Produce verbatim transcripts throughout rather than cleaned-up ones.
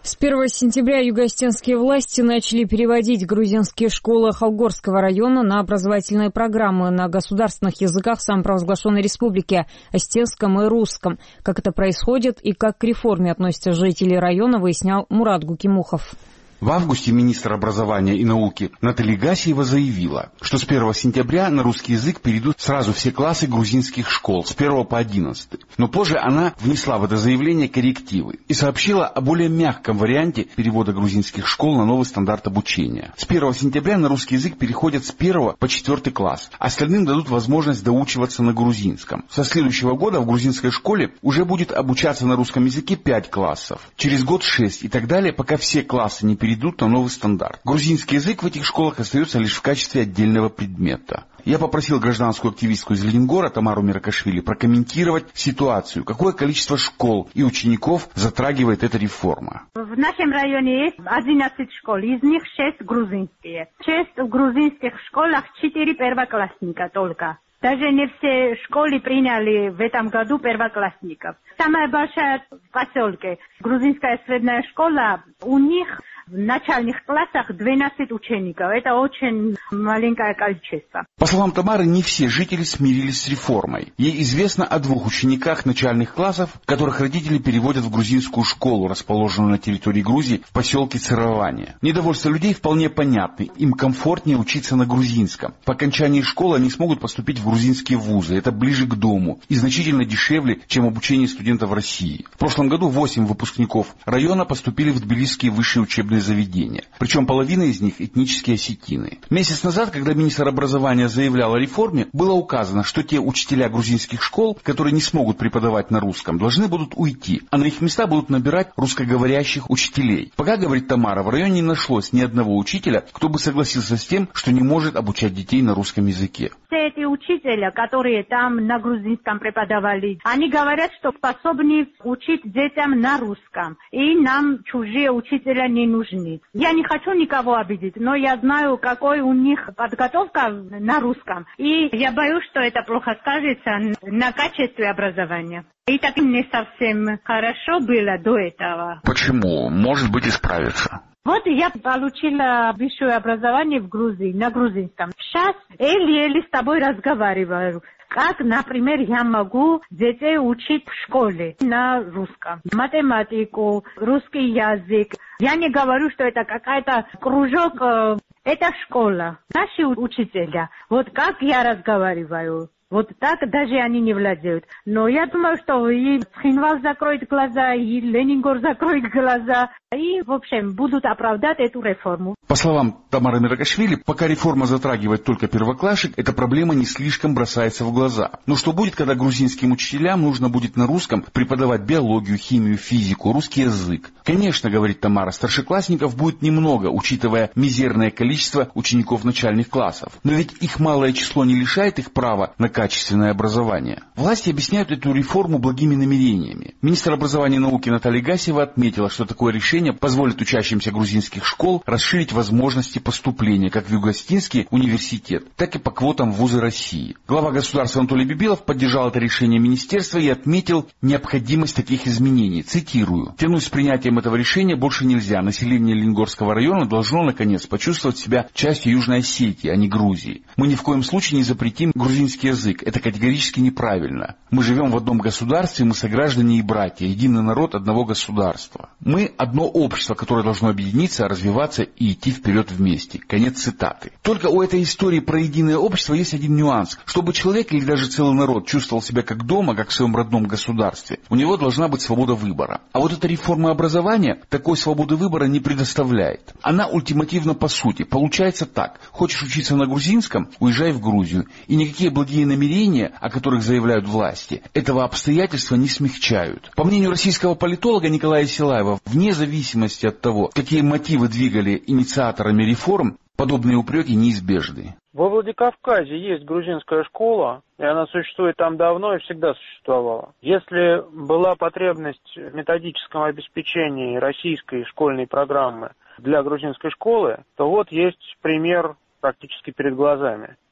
С первого сентября юго-остинские власти начали переводить грузинские школы Холгорского района на образовательные программы на государственных языках самопровозглашенной республики – остинском и русском. Как это происходит и как к реформе относятся жители района, выяснял Мурат Гукимухов. В августе министр образования и науки Наталья Гасиева заявила, что с первого сентября на русский язык перейдут сразу все классы грузинских школ с первого по одиннадцатый. Но позже она внесла в это заявление коррективы и сообщила о более мягком варианте перевода грузинских школ на новый стандарт обучения. С первого сентября на русский язык переходят с первого по четвертый класс. Остальным дадут возможность доучиваться на грузинском. Со следующего года в грузинской школе уже будет обучаться на русском языке пять классов. Через год шесть и так далее, пока все классы не перейдут перейдут на новый стандарт. Грузинский язык в этих школах остается лишь в качестве отдельного предмета. Я попросил гражданскую активистку из Ленингора Тамару Миракашвили прокомментировать ситуацию, какое количество школ и учеников затрагивает эта реформа. В нашем районе есть одиннадцать школ, из них шесть грузинские. шесть в грузинских школах, четыре первоклассника только. Даже не все школы приняли в этом году первоклассников. Самая большая в поселке грузинская средняя школа, у них в начальных классах двенадцать учеников. Это очень маленькое количество. По словам Тамары, не все жители смирились с реформой. Ей известно о двух учениках начальных классов, которых родители переводят в грузинскую школу, расположенную на территории Грузии в поселке Цирование. Недовольство людей вполне понятно. Им комфортнее учиться на грузинском. По окончании школы они смогут поступить в грузинские вузы. Это ближе к дому и значительно дешевле, чем обучение студентов в России. В прошлом году восемь выпускников района поступили в тбилисские высшие учебные заведения. Причем половина из них этнические осетины. Месяц назад, когда министр образования заявлял о реформе, было указано, что те учителя грузинских школ, которые не смогут преподавать на русском, должны будут уйти, а на их места будут набирать русскоговорящих учителей. Пока, говорит Тамара, в районе не нашлось ни одного учителя, кто бы согласился с тем, что не может обучать детей на русском языке. Все эти учителя, которые там на грузинском преподавали, они говорят, что способны учить детям на русском. И нам чужие учителя не нужны. Я не хочу никого обидеть, но я знаю, какой у них подготовка на русском. И я боюсь, что это плохо скажется на качестве образования. И так не совсем хорошо было до этого. Почему? Может быть, исправится. Вот я получила высшее образование в Грузии, на грузинском. Сейчас еле-еле с тобой разговариваю. Как, например, я могу детей учить в школе на русском. Математику, русский язык. Я не говорю, что это какая-то кружок, это школа. Наши учителя. Вот как я разговариваю. Вот так даже они не владеют. Но я думаю, что и Цхинвал закроет глаза, и Ленингор закроет глаза, и, в общем, будут оправдать эту реформу. По словам Тамары Миракашвили, пока реформа затрагивает только первоклашек, эта проблема не слишком бросается в глаза. Но что будет, когда грузинским учителям нужно будет на русском преподавать биологию, химию, физику, русский язык? Конечно, говорит Тамара, старшеклассников будет немного, учитывая мизерное количество учеников начальных классов. Но ведь их малое число не лишает их права на качественное образование. Власти объясняют эту реформу благими намерениями. Министр образования и науки Наталья Гасиева отметила, что такое решение позволит учащимся грузинских школ расширить возможности поступления как в Юго-Остинский университет, так и по квотам в вузы России. Глава государства Анатолий Бибилов поддержал это решение министерства и отметил необходимость таких изменений. Цитирую. «Тянуть с принятием этого решения больше нельзя. Население Ленгорского района должно, наконец, почувствовать себя частью Южной Осетии, а не Грузии. Мы ни в коем случае не запретим грузинский язык. Это категорически неправильно. Мы живем в одном государстве, мы сограждане и братья, единый народ одного государства. Мы одно общество, которое должно объединиться, развиваться и идти вперед вместе». Конец цитаты. Только у этой истории про единое общество есть один нюанс. Чтобы человек или даже целый народ чувствовал себя как дома, как в своем родном государстве, у него должна быть свобода выбора. А вот эта реформа образования такой свободы выбора не предоставляет. Она ультимативна по сути. Получается так. Хочешь учиться на грузинском – уезжай в Грузию. И никакие благие намерения, о которых заявляют власти, этого обстоятельства не смягчают. По мнению российского политолога Николая Силаева, вне зависимости от того, какие мотивы двигали инициаторами реформ, подобные упреки неизбежны. Во Владикавказе есть грузинская школа, и она существует там давно и всегда существовала. Если была потребность в методическом обеспечении российской школьной программы для грузинской школы, то вот есть пример практически перед глазами.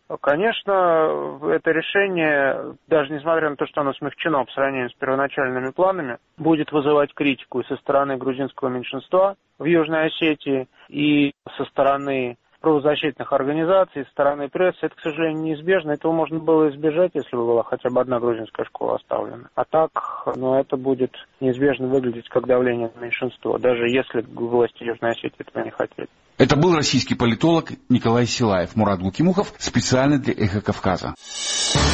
Конечно, это решение, даже несмотря на то, что оно смягчено по сравнению с первоначальными планами, будет вызывать критику и со стороны грузинского меньшинства в Южной Осетии, и со стороны правозащитных организаций, со стороны прессы. Это, к сожалению, неизбежно. Этого можно было избежать, если бы была хотя бы одна грузинская школа оставлена. А так, ну, это будет неизбежно выглядеть как давление на меньшинство, даже если власти Южной Осетии этого не хотели. Это был российский политолог Николай Силаев. Мурат Гукимухов специально для «Эхо Кавказа».